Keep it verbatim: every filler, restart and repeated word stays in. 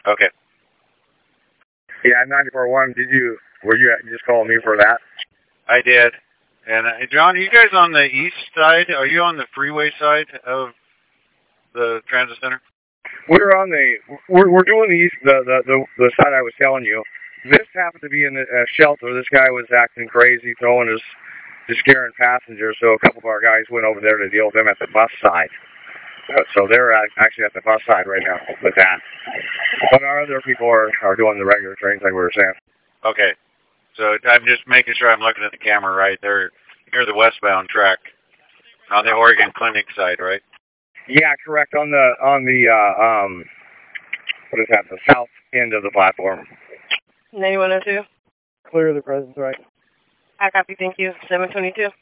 Okay. Yeah, ninety-four one. Did you? Were you, you just calling me for that? I did. And uh, John, are you guys on the east side? Are you on the freeway side of the transit center? We're on the. We're we're doing the east, the the the, the side I was telling you. This happened to be in a uh, shelter. This guy was acting crazy, throwing his, just scaring passengers. So a couple of our guys went over there to deal with him at the bus side. Uh, so they're actually at the bus side right now with that. But our other people are, are doing the regular trains like we were saying. Okay. So I'm just making sure I'm looking at the camera right. They're near the westbound track on the Oregon Clinic side, right? Yeah, correct. On the on the uh, um, what is that? The south end of the platform. ninety-one oh two. Clear the presence, right? I copy. Thank you. seven twenty-two.